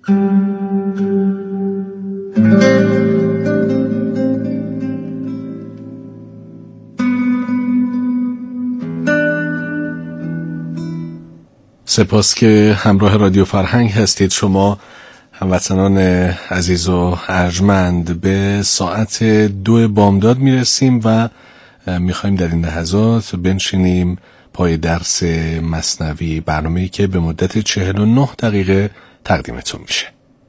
سپاس که همراه رادیو فرهنگ هستید. شما هموطنان عزیز و ارجمند، به ساعت 2 بامداد میرسیم و میخوایم در این لحظات بنشینیم پای درس مثنوی، برنامه‌ای که به مدت 49 دقیقه تقدیمتون میشه.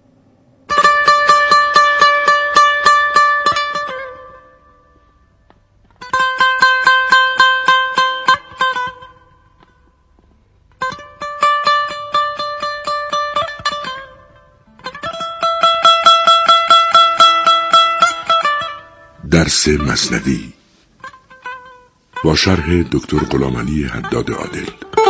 درس مثنوی با شرح دکتر غلامعلی حداد عادل.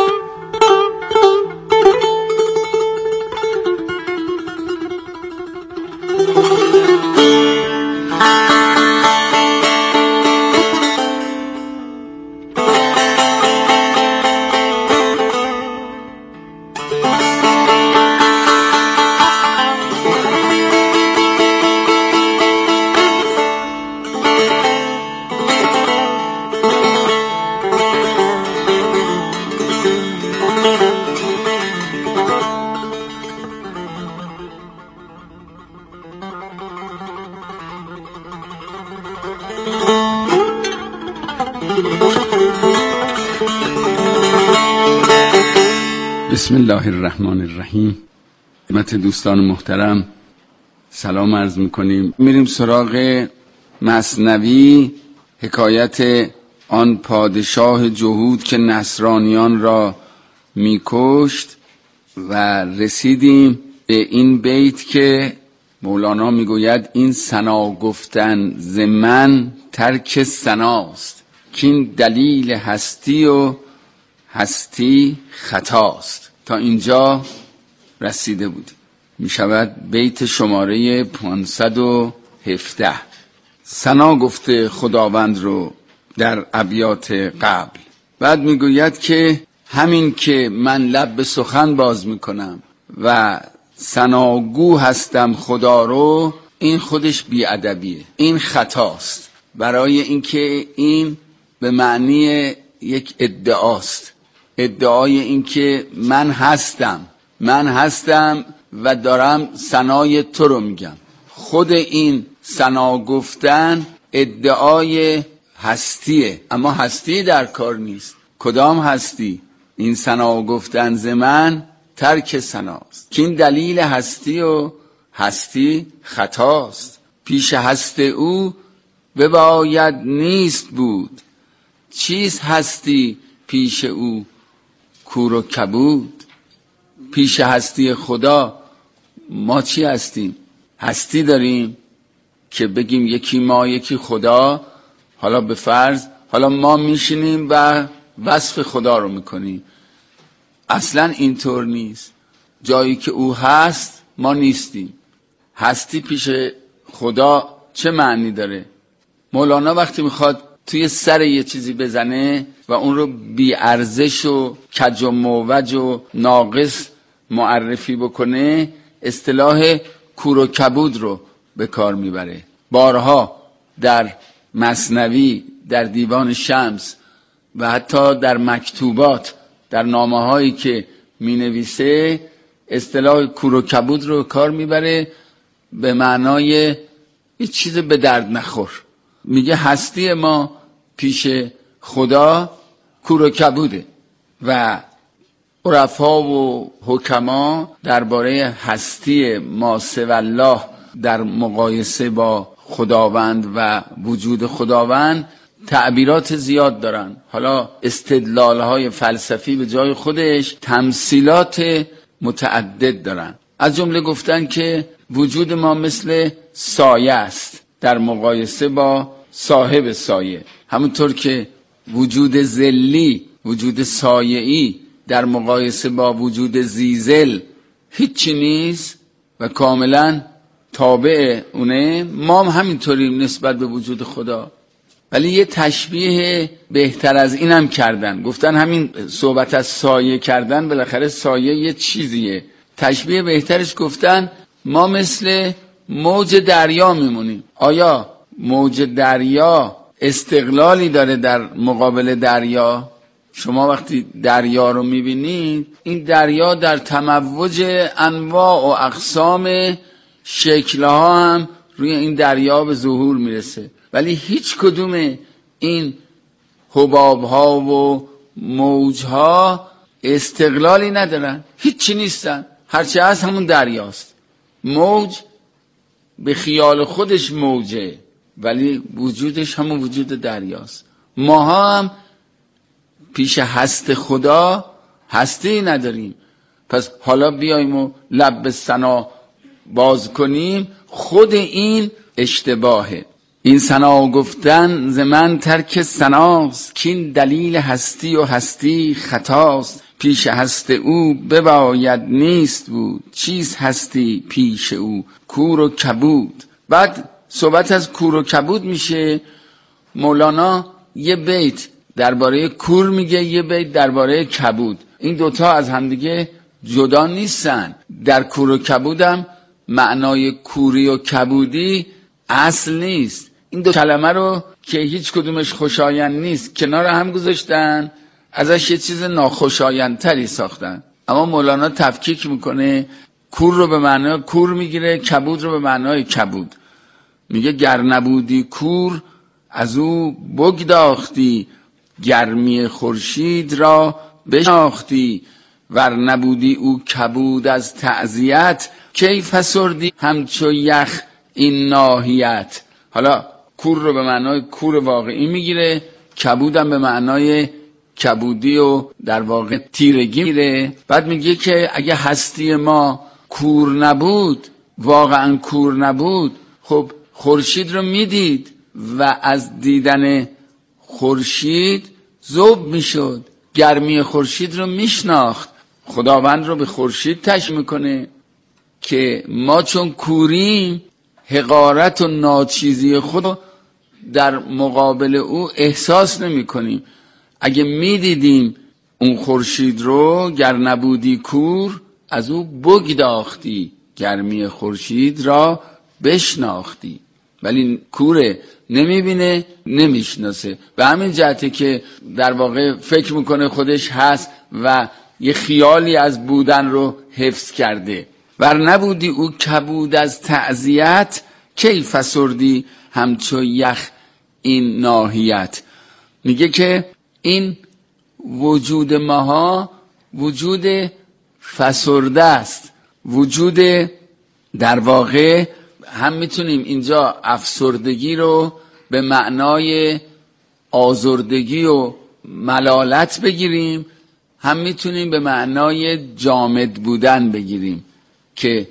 بسم الله الرحمن الرحیم. خدمت دوستان محترم سلام عرض میکنیم. میریم سراغ مثنوی، حکایت آن پادشاه جهود که نصرانیان را میکشت و رسیدیم به این بیت که مولانا میگوید این ثنا گفتن ز من ترک ثناست، که این دلیل هستی و هستی خطاست. تا اینجا رسیده بودیم. می شود بیت شماره 517. ثنا گفته خداوند رو در ابیات قبل. بعد می گوید که همین که من لب به سخن باز می کنم و ثناگو هستم خدا رو، این خودش بی‌ادبیه، این خطاست. برای اینکه این به معنی یک ادعاست، ادعای این که من هستم و دارم ثنای تو رو میگم. خود این ثنا گفتن ادعای هستیه، اما هستی در کار نیست. کدام هستی؟ این ثنا گفتن ز من ترک ثناست، که این دلیل هستی و هستی خطاست. پیش هست او بباید نیست بود، چیست هستی پیش او کور و کبود. پیش هستی خدا ما چی هستیم؟ هستی داریم که بگیم یکی ما یکی خدا. حالا به فرض حالا ما میشینیم و وصف خدا رو میکنیم. اصلا اینطور نیست. جایی که او هست ما نیستیم. هستی پیش خدا چه معنی داره؟ مولانا وقتی میخواد توی سر یه چیزی بزنه و اون رو بی ارزش و کج و موج و ناقص معرفی بکنه، اصطلاح کور و کبود رو به کار میبره. بارها در مثنوی، در دیوان شمس و حتی در مکتوبات، در نامه‌هایی که مینویسه، اصطلاح کور و کبود رو به کار میبره به معنای یه چیز به درد نخور. میگه هستی ما پیش خدا کور و کبوده. و عرفا و حکما درباره هستی ما سوی الله در مقایسه با خداوند و وجود خداوند تعبیرات زیاد دارن. حالا استدلال‌های فلسفی به جای خودش تمثیلات متعدد دارن. از جمله گفتن که وجود ما مثل سایه است در مقایسه با صاحب سایه، همونطور که وجود ظلی، وجود سایه‌ای در مقایسه با وجود زیزل هیچی نیست و کاملا تابع اونه. ما هم همینطوریم نسبت به وجود خدا. ولی یه تشبیه بهتر از این هم کردن. گفتن همین صحبت از سایه کردن، بالاخره سایه یه چیزیه، تشبیه بهترش گفتن ما مثل موج دریا میمونیم. آیا موج دریا استقلالی داره در مقابل دریا؟ شما وقتی دریا رو میبینید، این دریا در تموج انواع و اقسام شکلها هم روی این دریا به ظهور میرسه، ولی هیچ کدوم این حبابها و موجها استقلالی ندارن، هیچی نیستن، هرچی هست همون دریاست. موج به خیال خودش موجه، ولی وجودش همون وجود دریاست. ما هم پیش هست خدا هستی نداریم. پس حالا بیاییم و لب به ثنا باز کنیم، خود این اشتباهه. این ثنا گفتن ز من ترک ثناست، کین دلیل هستی و هستی خطاست. پیش هست او بباید نیست بود، چیز هستی پیش او کور و کبود. بعد صحبت از کور و کبود میشه. مولانا یه بیت درباره کور میگه، یه بیت درباره کبود. این دوتا از همدیگه جدا نیستن. در کور و کبودم معنای کوری و کبودی اصل نیست. این دو کلمه رو که هیچ کدومش خوشایند نیست کنار هم گذاشتن، ازش یه چیز ناخوشایندتری ساختن. اما مولانا تفکیک میکنه، کور رو به معنای کور میگیره، کبود رو به معنای کبود. میگه گر نبودی کور از او بگداختی، گرمی خورشید را بشناختی. ور نبودی او کبود از تعزیت، کی فسردی همچو یخ این ناحیت. حالا کور رو به معنای کور واقعی میگیره، کبودم به معنای کبودی و در واقع تیرگی میگیره. بعد میگه که اگه هستی ما کور نبود، واقعا کور نبود، خب خورشید رو میدید و از دیدن خورشید ذوب میشد، گرمی خورشید رو میشناخت. خداوند رو به خورشید تشبیه میکنه که ما چون کوریم حقارت و ناچیزی خود در مقابل او احساس نمی کنیم. اگه میدیدیم اون خورشید رو، گر نبودی کور از او بگداختی، گرمی خورشید را بشناختی. ولی کوره، نمیبینه، نمیشناسه. به همین جهته که در واقع فکر میکنه خودش هست و یه خیالی از بودن رو حفظ کرده. ور نبودی او کبود از تعزیت، کی فسردی همچو یخ این ناحیت. میگه که این وجود ماها وجود فسرده است، وجود در واقع هم میتونیم اینجا افسردگی رو به معنای آزردگی و ملالت بگیریم، هم میتونیم به معنای جامد بودن بگیریم که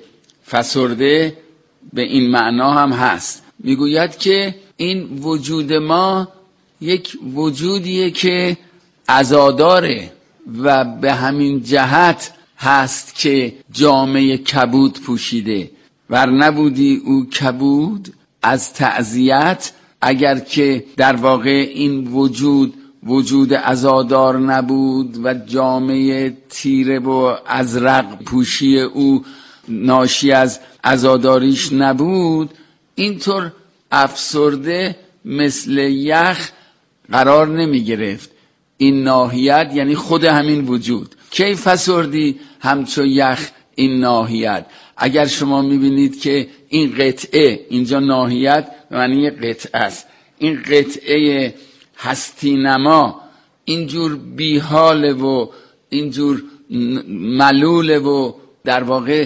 فسرده به این معنا هم هست. میگوید که این وجود ما یک وجودیه که عزاداره و به همین جهت هست که جامه کبود پوشیده. ور نبودی او کبود از تعزیت، اگر که در واقع این وجود عزادار نبود و جامعه تیره و ازرق پوشی او ناشی از عزاداریش نبود، اینطور افسرده مثل یخ قرار نمی گرفت. این ناحیت یعنی خود همین وجود. کی فسردی همچو یخ این ناحیت. اگر شما میبینید که این قطعه، اینجا ناحیت معنی قطعه است، این قطعه هستی نما اینجور بیحاله و اینجور ملوله و در واقع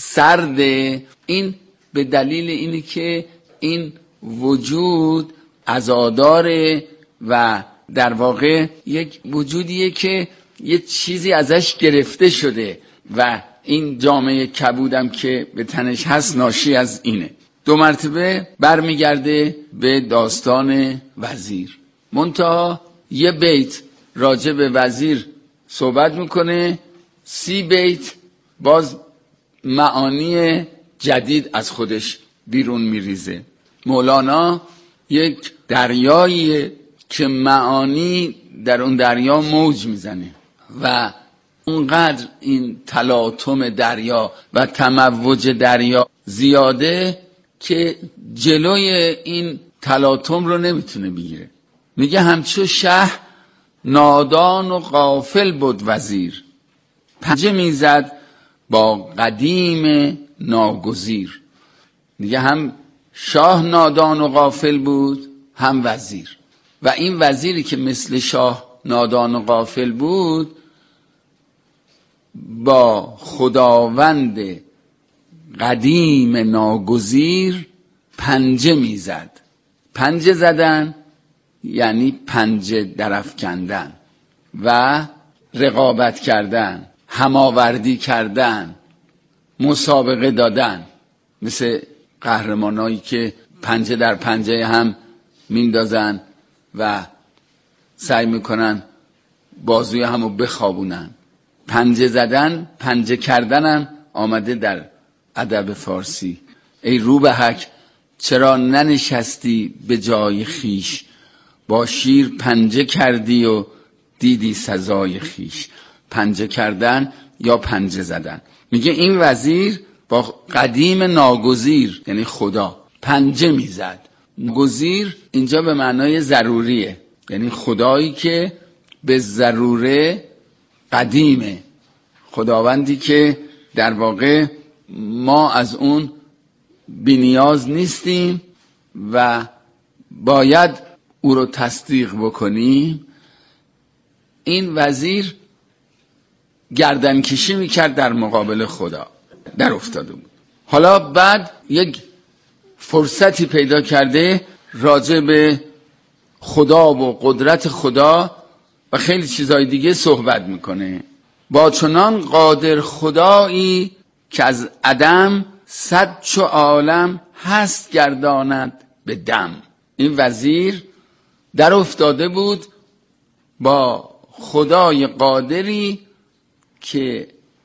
سرده، این به دلیل اینه که این وجود عزاداره و در واقع یک وجودیه که یه چیزی ازش گرفته شده و این جامعه کبودم که به تنش هست ناشی از اینه. 2 مرتبه برمیگرده به داستان وزیر. منتها یه بیت راجع به وزیر صحبت میکنه، 30 بیت باز معانی جدید از خودش بیرون میریزه. مولانا یک دریاییه که معانی در اون دریا موج میزنه و اونقدر این تلاطم دریا و تموج دریا زیاده که جلوی این تلاطم رو نمیتونه بگیره. میگه همچو شه نادان و غافل بود وزیر، پنجه میزد با قدیم ناگزیر. دیگه هم شاه نادان و غافل بود، هم وزیر. و این وزیری که مثل شاه نادان و غافل بود با خداوند قدیم ناگزیر پنجه میزد. پنجه زدن یعنی پنجه درافکندن و رقابت کردن، هماوردی کردن، مسابقه دادن، مثل قهرمانایی که پنجه در پنجه هم میندازن و سعی میکنن بازوی همو بخوابونن. پنجه زدن، پنجه کردنم آمده در ادب فارسی. ای روبهک چرا ننشستی به جای خیش، با شیر پنجه کردی و دیدی سزای خیش. پنجه کردن یا پنجه زدن. میگه این وزیر با قدیم ناگزیر یعنی خدا پنجه میزد. گزیر اینجا به معنای ضروریه، یعنی خدایی که به ضروره قدیمه، خداوندی که در واقع ما از اون بی‌نیاز نیستیم و باید او رو تصدیق بکنیم. این وزیر گردن کشی میکرد در مقابل خدا، در افتاده بود. حالا بعد یک فرصتی پیدا کرده راجع به خدا و قدرت خدا و خیلی چیزای دیگه صحبت میکنه. با چنان قادر خدایی که از عدم صد چو عالم هست گرداند به دم. این وزیر در افتاده بود با خدای قادری که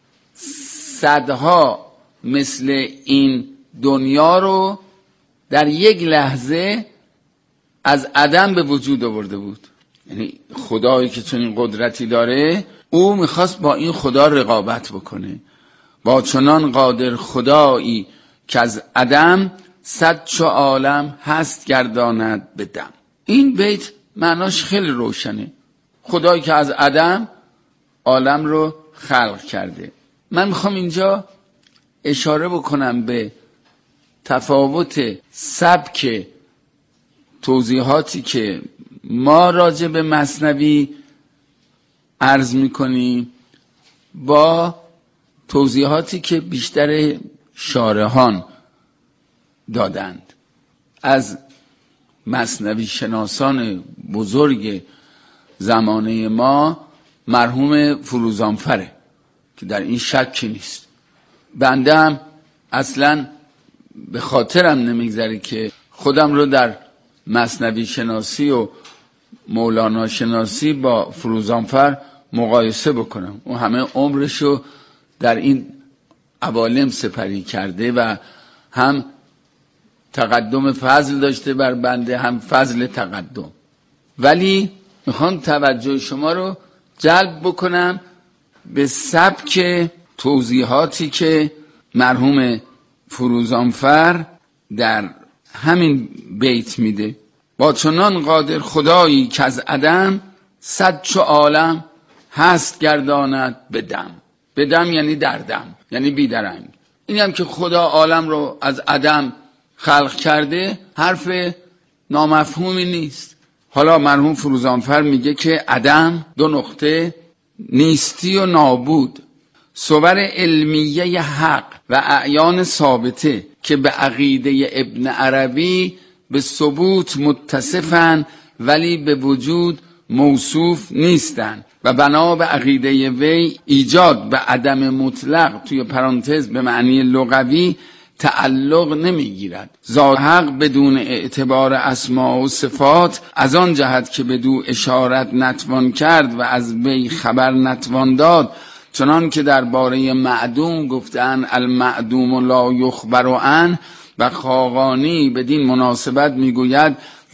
صدها مثل این دنیا رو در یک لحظه از عدم به وجود آورده بود. یعنی خدایی که چنین قدرتی داره، او میخواست با این خدا رقابت بکنه. با چنان قادر خدایی که از عدم صد چو عالم هست گرداند به دم. این بیت معناش خیلی روشنه. خدایی که از عدم عالم رو خلق کرده. من میخوام اینجا اشاره بکنم به تفاوت سبک توضیحاتی که ما راجع به مثنوی عرض میکنیم با توضیحاتی که بیشتر شارحان دادند. از مثنوی شناسان بزرگ زمانه ما مرحوم فروزانفره که در این شکی نیست. بنده هم اصلا به خاطرم نمیگذره که خودم رو در مثنوی شناسی و مولانا شناسی با فروزانفر مقایسه بکنم. اون همه عمرشو در این عوالم سپری کرده و هم تقدم فضل داشته بر بنده، هم فضل تقدم. ولی میخوام توجه شما رو جلب بکنم به سبک توضیحاتی که مرحوم فروزانفر در همین بیت میده. با چنان قادر خدایی که از عدم صد چو عالم هست گرداند به دم. به دم یعنی در دم، یعنی بیدرنگ. این هم که خدا عالم رو از عدم خلق کرده حرف نامفهومی نیست. حالا مرحوم فروزانفر میگه که عدم دو نقطه نیستی و نابود، صور علمیه حق و اعیان ثابته که به عقیده ابن عربی به ثبوت متصفن ولی به وجود موصوف نیستن و بنا به عقیده وی ایجاد به عدم مطلق توی پرانتز به معنی لغوی تعلق نمیگیرد. ذات حق بدون اعتبار اسماء و صفات از آن جهت که بدو اشارت نتوان کرد و از وی خبر نتوان داد، چنان که درباره معدوم گفتن المعدوم لا یخبر عنه و خاقانی بدین مناسبت میگوید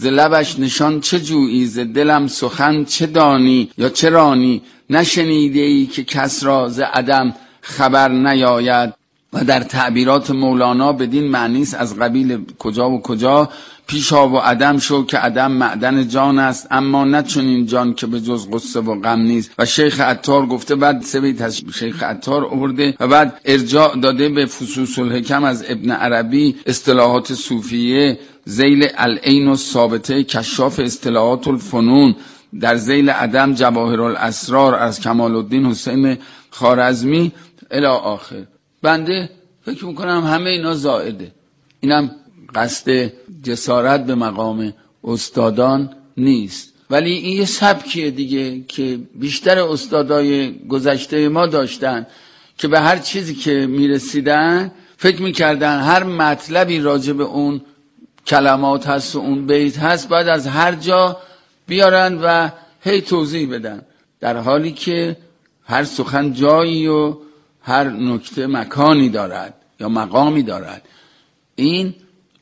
ز لبش نشان چه جویی، ز دلم سخن چه دانی یا چه رانی. نشنیده ای که کس را ز عدم خبر نیاید. و در تعبیرات مولانا بدین معنی است از قبیل کجا و کجا. پیشا و عدم شو که عدم معدن جان است، اما نه چنین جان که به جز غصه و غم نیست. و شیخ عطار گفته، بعد 3 بیت از شیخ عطار آورده و بعد ارجاع داده به فصوص الحکم از ابن عربی، اصطلاحات صوفیه، ذیل العین الثابته، کشاف اصطلاحات الفنون، در ذیل عدم جواهر الاسرار از کمال الدین حسین خوارزمی الی آخر. بنده فکر میکنم همه اینا زائده. اینم قصد جسارت به مقام استادان نیست، ولی این یه سبکیه دیگه که بیشتر استادای گذشته ما داشتن که به هر چیزی که میرسیدن فکر میکردن هر مطلبی راجع به اون کلمات هست و اون بیت هست باید از هر جا بیارن و هی توضیح بدن، در حالی که هر سخن جایی و هر نکته مکانی دارد یا مقامی دارد. این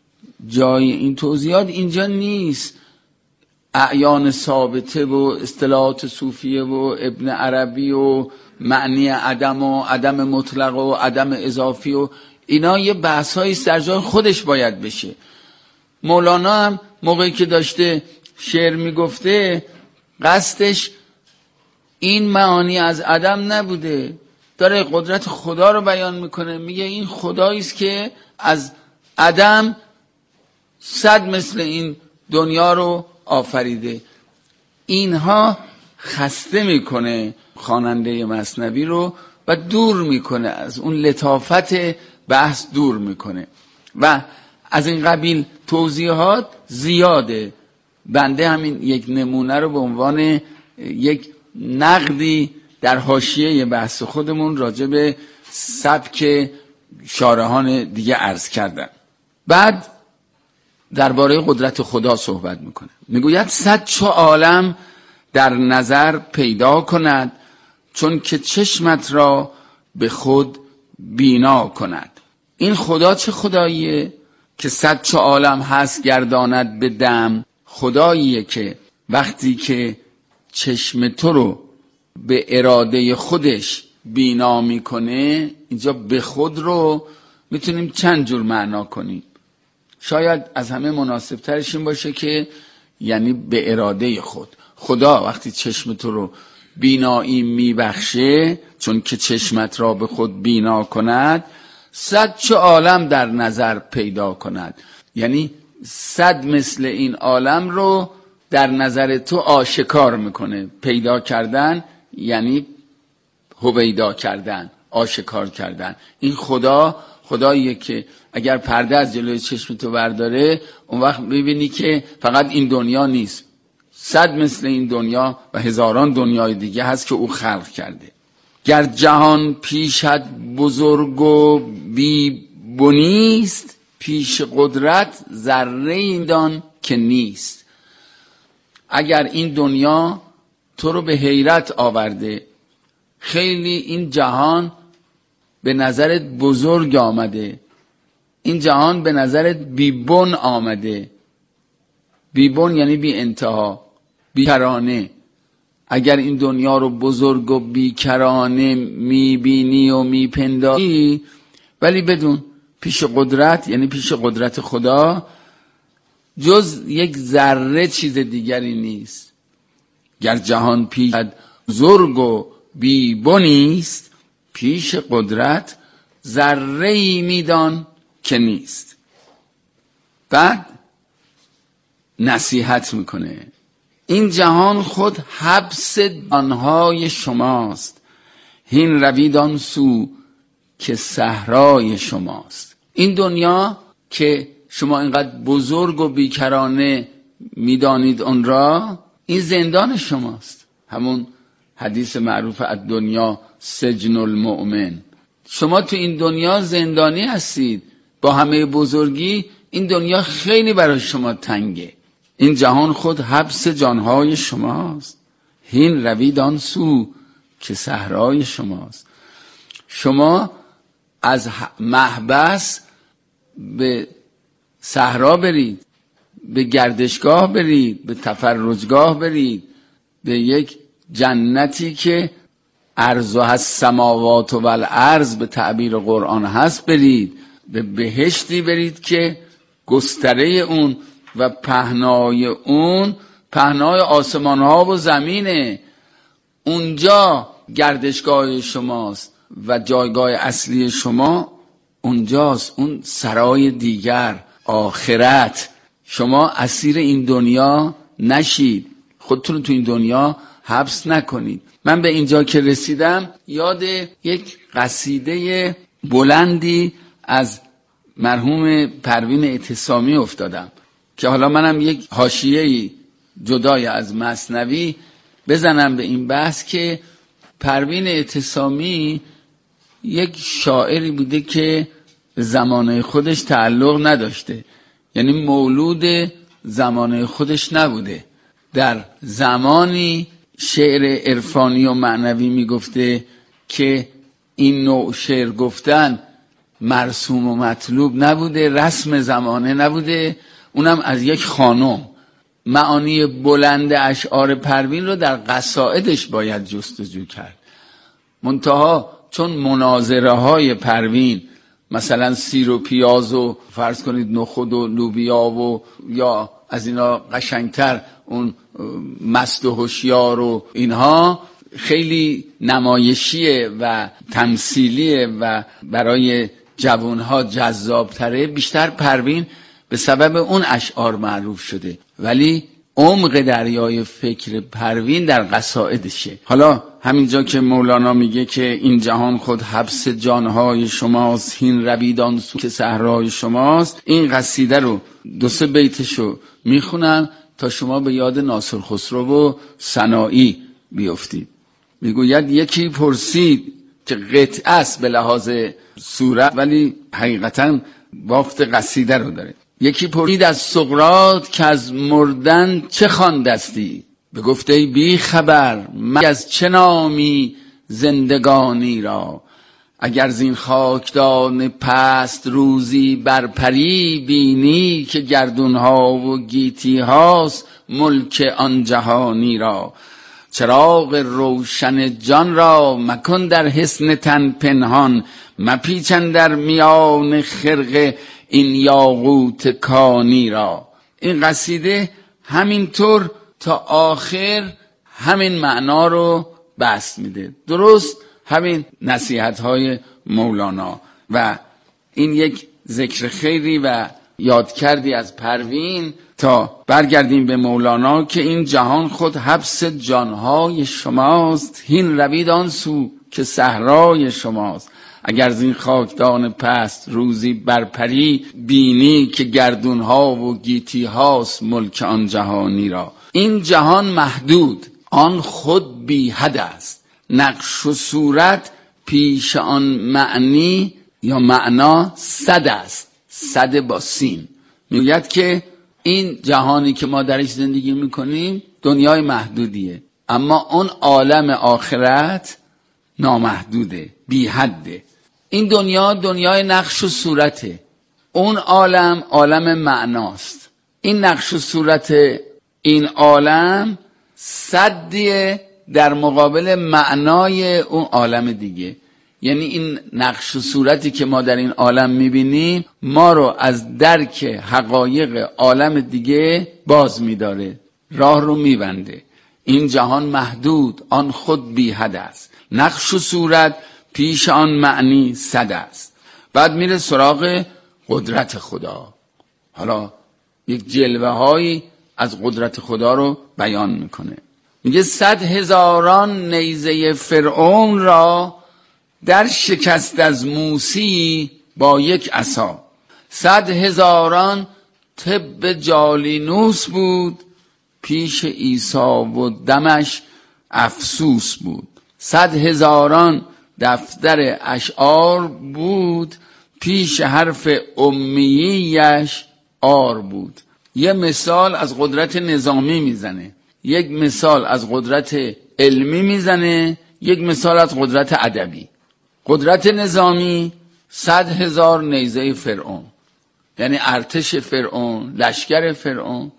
جای این توضیحات اینجا نیست. اعیان ثابته و اصطلاحات صوفیه و ابن عربی و معنی عدم و عدم مطلق و عدم اضافی و اینا یه بحث‌هایی در جای خودش باید بشه. مولانا هم موقعی که داشته شعر میگفته قصدش این معانی از عدم نبوده، داره قدرت خدا رو بیان میکنه. میگه این خدایی است که از عدم 100 مثل این دنیا رو آفریده. اینها خسته میکنه خواننده مثنوی رو و دور میکنه از اون لطافت بحث، دور میکنه و از این قبیل توضیحات زیاده. بنده همین یک نمونه رو به عنوان یک نقدی در حاشیه بحث خودمون راجع به سبک شارحان دیگه عرض کردم. بعد درباره قدرت خدا صحبت میکنه. میگوید 100 چو عالم در نظر پیدا کند، چون که چشمت را به خود بینا کند. این خدا چه خداییه که 100 چو عالم هست گرداند به دم؟ خداییه که وقتی که چشم تو رو به اراده خودش بینا میکنه. اینجا به خود رو میتونیم چند جور معنا کنیم. شاید از همه مناسب ترش این باشه که یعنی به اراده خود. خدا وقتی چشم تو رو بینایی میبخشه، چون که چشمت را به خود بینا کند، 100 چو عالم در نظر پیدا کند. یعنی 100 مثل این عالم رو در نظر تو آشکار میکنه. پیدا کردن یعنی هویدا کردن، آشکار کردن. این خداییه که اگر پرده از جلوی چشم تو برداره، اون وقت ببینی که فقط این دنیا نیست، 100 مثل این دنیا و هزاران دنیای دیگه هست که او خلق کرده. گر جهان پیشت بزرگ و بی بنیست، پیش قدرت ذره این دان که نیست. اگر این دنیا تو رو به حیرت آورده، خیلی این جهان به نظرت بزرگ آمده، این جهان به نظرت بیبن آمده. بیبن یعنی بی انتها، بیکرانه. اگر این دنیا رو بزرگ و بیکرانه میبینی و میپنداری، ولی بدون پیش قدرت، یعنی پیش قدرت خدا، جز یک ذره چیز دیگری نیست. گر جهان پیش بزرگ و بیبنیست، پیش قدرت ذره ای میدان که نیست. بعد نصیحت میکنه. این جهان خود حبس آنهای شماست، هین روید آن سو که صحرای شماست. این دنیا که شما اینقدر بزرگ و بیکرانه میدانید اون را، این زندان شماست. همون حدیث معروف الدنیا سجن المؤمن. شما تو این دنیا زندانی هستید. با همه بزرگی این دنیا خیلی برای شما تنگه. این جهان خود حبس جانهای شماست، هین روید آن سو که صحرای شماست. شما از محبس به صحرا برید، به گردشگاه برید، به تفرجگاه برید، به یک جنتی که عرضها السماوات و الارض به تعبیر قرآن هست برید، به بهشتی برید که گستره اون و پهنای اون پهنای آسمان ها و زمینه. اونجا گردشگاه شماست و جایگاه اصلی شما اونجاست، اون سرای دیگر، آخرت. شما اسیر این دنیا نشید، خودتون تو این دنیا حبس نکنید. من به اینجا که رسیدم یاد یک قصیده بلندی از مرحوم پروین اعتصامی افتادم که حالا منم یک حاشیه‌ای جدای از مثنوی بزنم به این بحث که پروین اعتصامی یک شاعری بوده که زمانه خودش تعلق نداشته، یعنی مولود زمانه خودش نبوده. در زمانی شعر عرفانی و معنوی میگفته که این نوع شعر گفتن مرسوم و مطلوب نبوده، رسم زمانه نبوده، اونم از یک خانم. معانی بلند اشعار پروین رو در قصائدش باید جستجو کرد. منتها چون مناظره های پروین مثلا سیر و پیاز و فرض کنید نخود و لوبیا و یا از اینا قشنگتر اون مست و هوشیار و اینها خیلی نمایشیه و تمثیلیه و برای جوانها جذابتره، بیشتر پروین به سبب اون اشعار معروف شده، ولی عمق دریای فکر پروین در قصائدشه. حالا همینجا که مولانا میگه که این جهان خود حبس جانهای شماست، هین روید آن سو که صحرای شماست، این قصیده رو 2-3 بیتشو میخونم تا شما به یاد ناصر خسرو و سنایی بیفتید. میگوید یکی پرسید که قطعه است به لحاظ صورت ولی حقیقتا بافت قصیده رو داره. یکی پرسید از سقراط که از مردن چه خواندستی؟ بگفت ای بی خبر من از چه نامی زندگانی را، اگر زین خاکدان پست روزی برپری بینی که گردونها و گیتی هاست ملک آن جهانی را. چراغ روشن جان را مکن در حصن تن پنهان، مپیچن در میان خرق این یاقوت کانی را. این قصیده همینطور تا آخر همین معنا رو بست میده، درست همین نصیحت های مولانا. و این یک ذکر خیری و یاد کردی از پروین تا برگردیم به مولانا که این جهان خود حبس جانهای شماست، هین روید آن سو که صحرای شماست، اگر زین خاکدان پست روزی برپری بینی که گردونها و گیتی هاست ملک آن جهانی را. این جهان محدود، آن خود بی حد است، نقش و صورت پیش آن معنی یا معنا صد است، صد با سین. میگوید که این جهانی که ما درش زندگی میکنیم دنیای محدودیه، اما اون عالم آخرت نامحدوده، بی حده. این دنیا دنیای نقش و صورته، اون عالم عالم معناست. این نقش و صورت این عالم صدیه در مقابل معنای اون عالم دیگه. یعنی این نقش و صورتی که ما در این عالم میبینیم ما رو از درک حقایق عالم دیگه باز میداره، راه رو میبنده. این جهان محدود، آن خود بی حد است، نقش و صورت پیش آن معنی صد است. بعد میره سراغ قدرت خدا. حالا یک جلوه هایی از قدرت خدا رو بیان میکنه. میگه 100,000 نیزه فرعون را در شکست از موسی با یک عصا. 100,000 طب جالینوس بود پیش عیسی و دمش افسوس بود. 100,000 دفتر اشعار بود پیش حرف امییش آر بود. یه مثال از قدرت نظامی میزنه، یک مثال از قدرت علمی میزنه، یک مثال از قدرت ادبی. قدرت نظامی 100,000 نیزه فرعون. یعنی ارتش فرعون، لشکر فرعون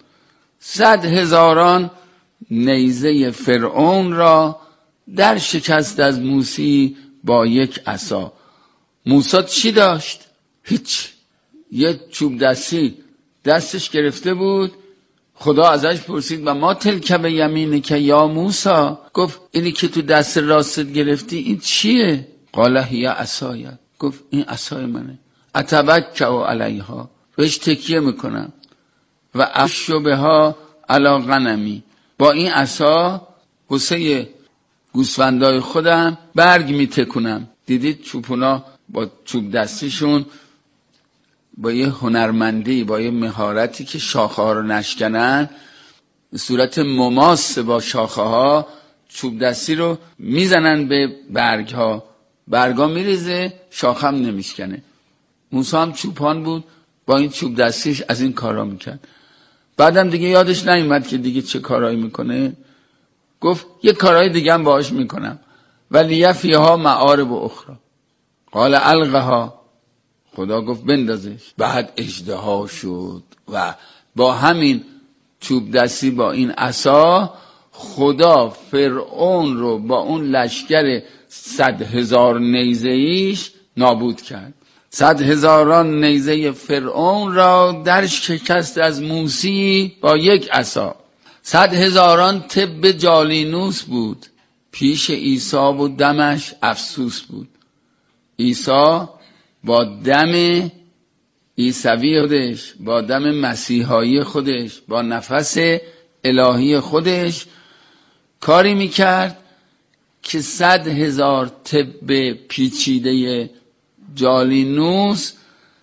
100,000 نیزه فرعون را در شکست از موسی با یک عصا. موسی چی داشت؟ هیچ. یه چوب دستی دستش گرفته بود. خدا ازش پرسید و ما تلک به یمینک که یا موسی، گفت اینی که تو دست راستت گرفتی این چیه؟ قال هی عصای، گفت این عصای منه، اتوکل علیها، بهش تکیه میکنم، و افشو بها علی غنمی، با این عصا واسه گوسفندای خودم برگ میتکونم. دیدید چوپونا با چوب دستیشون با یه هنرمندی، با یه مهارتی که شاخه ها رو نشکنن، به صورت مماس با شاخه ها چوب دستی رو میزنن به برگ ها، برگ ها میریزه، شاخه هم نمیشکنه. موسی هم چوپان بود، با این چوب دستیش از این کارا میکرد. بعدم دیگه یادش نیومد که دیگه چه کارایی میکنه، گفت یه کارهای دیگه هم باهاش میکنم، ولی فیها معارب اخرى. قال القها، خدا گفت بندازش. بعد اژدها شد و با همین چوب دستی، با این عصا، خدا فرعون رو با اون لشکر 100,000 نیزه‌ایش نابود کرد. 100,000 نیزه فرعون را در شکست از موسی با یک عصا. 100,000 طب جالینوس بود. پیش عیسی و دمش افسوس بود. عیسی با دم عیسوی خودش، با دم مسیحایی خودش، با نفس الهی خودش کاری میکرد که 100,000 طب پیچیده جالینوس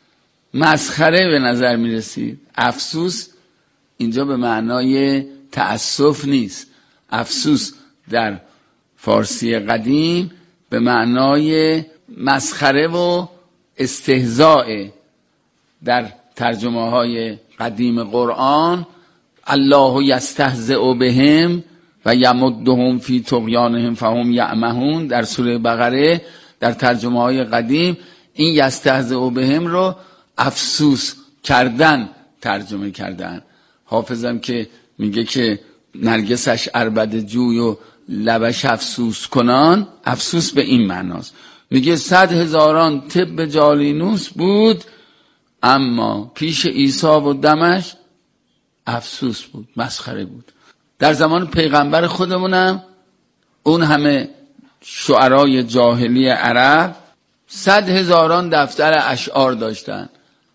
مسخره به نظر میرسید. افسوس اینجا به معنای تأسف نیست. افسوس در فارسی قدیم به معنای مسخره و استهزاء. در ترجمه های قدیم قرآن الله یستهزئ بهم و یمدهم فی طغیانهم فهم یعمهون، در سوره بقره در ترجمه های قدیم این یستهزئ بهم رو افسوس کردن ترجمه کردن. حافظم که میگه که نرگسش عربده جوی و لبش افسوس کنان، افسوس به این معناست. میگه 100,000 طب جالینوس بود، اما پیش عیسی و دمش افسوس بود، مسخره بود. در زمان پیغمبر خودمونم اون همه شعرای جاهلی عرب 100,000 دفتر اشعار داشتن،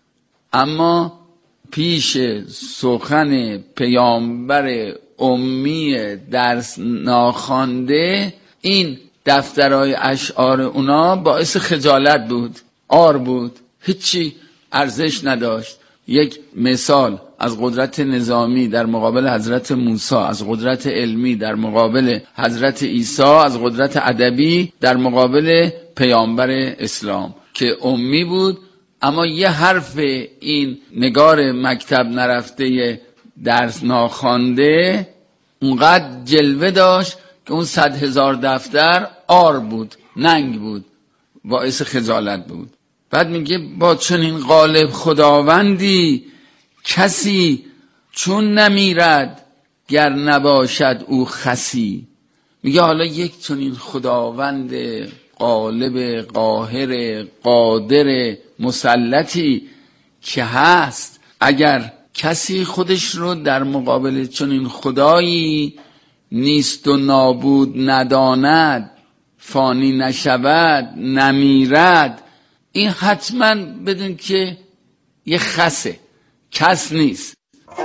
اما پیش سخن پیامبر امی درس ناخوانده این دفترهای اشعار اونا باعث خجالت بود، عار بود، هیچی ارزش نداشت. یک مثال از قدرت نظامی در مقابل حضرت موسی، از قدرت علمی در مقابل حضرت عیسی، از قدرت ادبی در مقابل پیامبر اسلام که امی بود، اما یه حرف این نگار مکتب نرفته درس ناخوانده اونقدر جلوه داشت که اون 100,000 دفتر عار بود، ننگ بود، باعث خجالت بود. بعد میگه با چنین غالب خداوندی کسی چون نمیرد گر نباشد او خسی. میگه حالا یک چنین خداوند غالب، قاهر، قادر، مسلطی که هست، اگر کسی خودش رو در مقابل چنین خدایی نیست و نابود نداند، فانی نشود، نمیرد، این حتما بدون که یه خسه، کس نیست.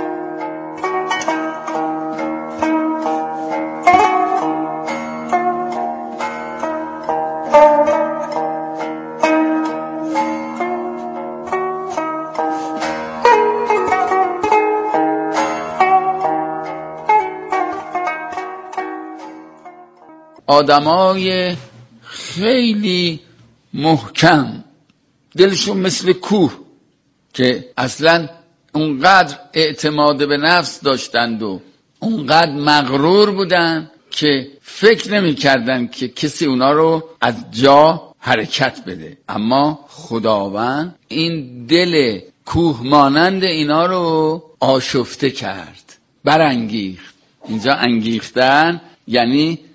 آدمای خیلی محکم، دلشون مثل کوه، که اصلا اونقدر اعتماد به نفس داشتند و اونقدر مغرور بودن که فکر نمی کردن که کسی اونا رو از جا حرکت بده. اما خداوند این دل کوه مانند اینا رو آشفته کرد، برانگیخت. اینجا انگیختن یعنی